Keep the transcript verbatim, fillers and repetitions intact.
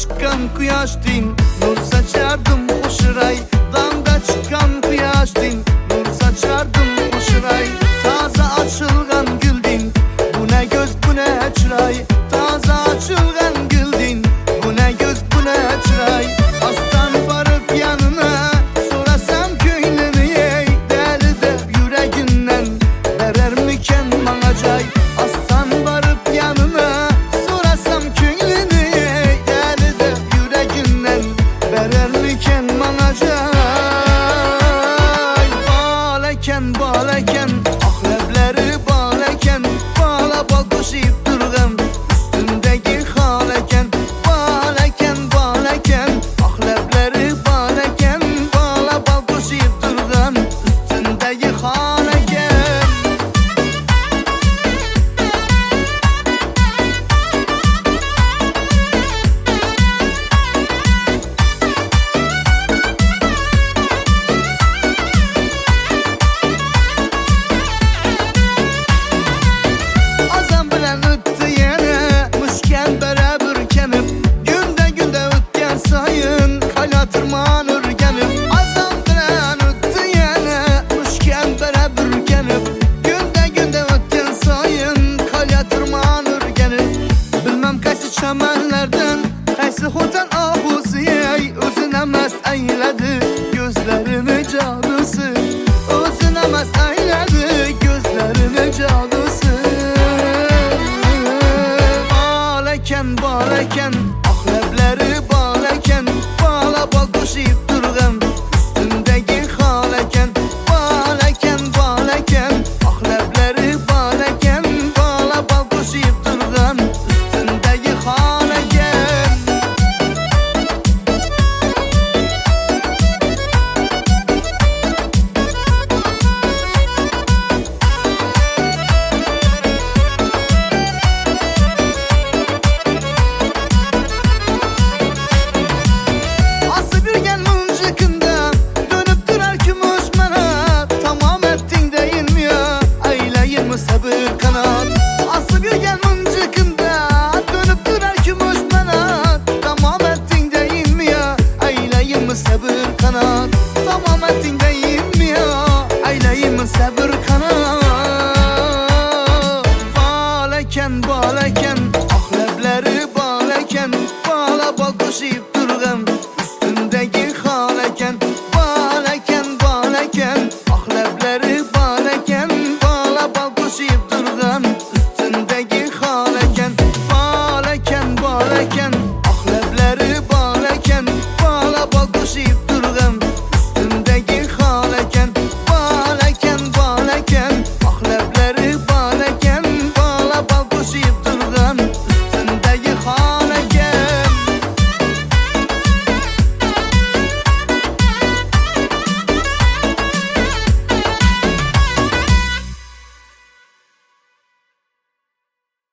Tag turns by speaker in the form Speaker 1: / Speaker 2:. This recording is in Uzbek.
Speaker 1: çıkan quyoshning nur sachardim qo'shiray. Damda chiqqan quyoshning nur sachardim qo'shiray. Toza ochilgan gulding, bu ne göz bu ne chiroy. Toza ochilgan gulding, bu ne göz bu ne chiroy. Astan barib yanına so'rasam ko'nglini ey, derdi yuragindən berermiken bana joy. Astan barib yanına so'rasam ko'nglini ey, derdi yuragindən berermiken bana joy. Baleken baleken ah lableri baleken, bala bal qo'shib turgan üstündeki xaleken. Baleken baleken ah lableri baleken, bala bal qo'shib turgan üstündeki xaleken. Azam bilen öttü yine müşken beraber kenip, günde günde ötken sayın kala tırmanır gelip. Azam bilen öttü yine müşken beraber kenip, günde günde ötken sayın kala tırmanır gelip. Bilmem kaysi çemenlerden kaysi hotan ahusu ey, özüne mest eyledi gözlerini cadusu. Özüne mest eyledi gözlerini cadusu. Baleken baleken ah lableri baleken, bala bal qo'shib turgan üstündeki xaleken. Baleken baleken ah lableri baleken, bala bal qo'shib turgan üstündeki xaleken. Asıl bir gel mıncıkında dönüp durar kümüş bana. Tamam ettin değil mi ya? Eyleyin mi sabır kanat? Asıl bir gel mıncıkında dönüp durar kümüş bana. Tamam ettin değil mi ya? Eyleyin mi sabır kanat? Tamam ettin değil mi ya? Eyleyin mi sabır kanat? Baleken baleken ah lableri baleken, bala bal qo'shib